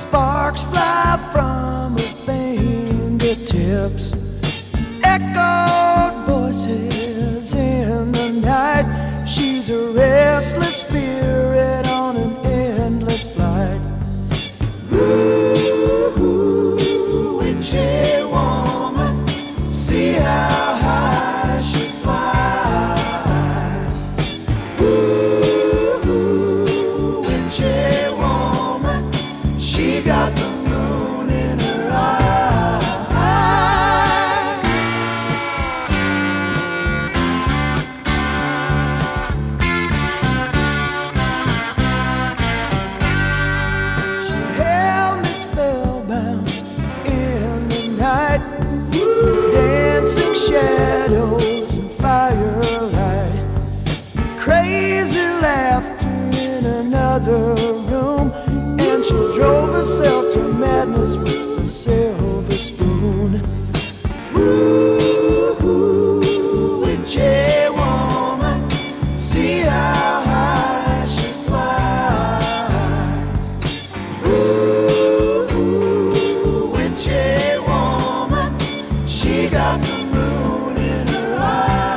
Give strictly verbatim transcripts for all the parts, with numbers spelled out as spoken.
Sparks fly from her fingertips, echoed voices in the night. She's a restless spirit on an endless flight. Ooh, witchy woman, see how high she flies. Ooh, witchy woman, she got the moon in her eye. She held me spellbound in the night, dancing shadows and firelight, crazy laughter in another room, and she drove herself to madness with a silver spoon. Ooh, witchy woman, see how high she flies. Ooh, witchy woman, she got the moon in her eye.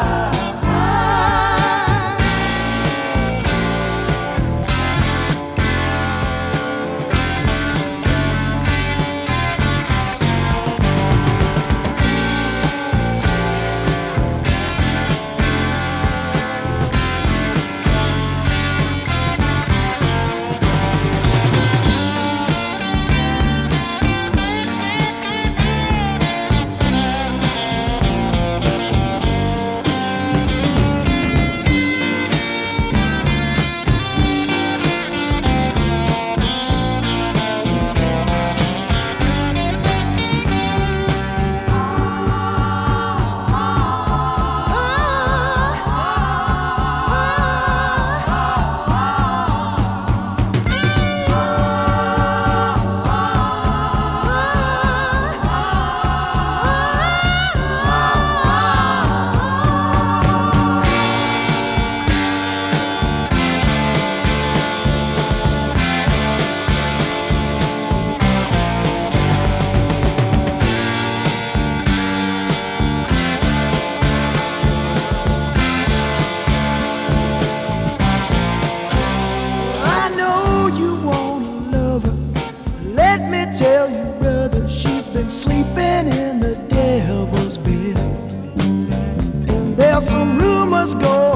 Tell you, brother, she's been sleeping in the devil's bed, and there's some rumors going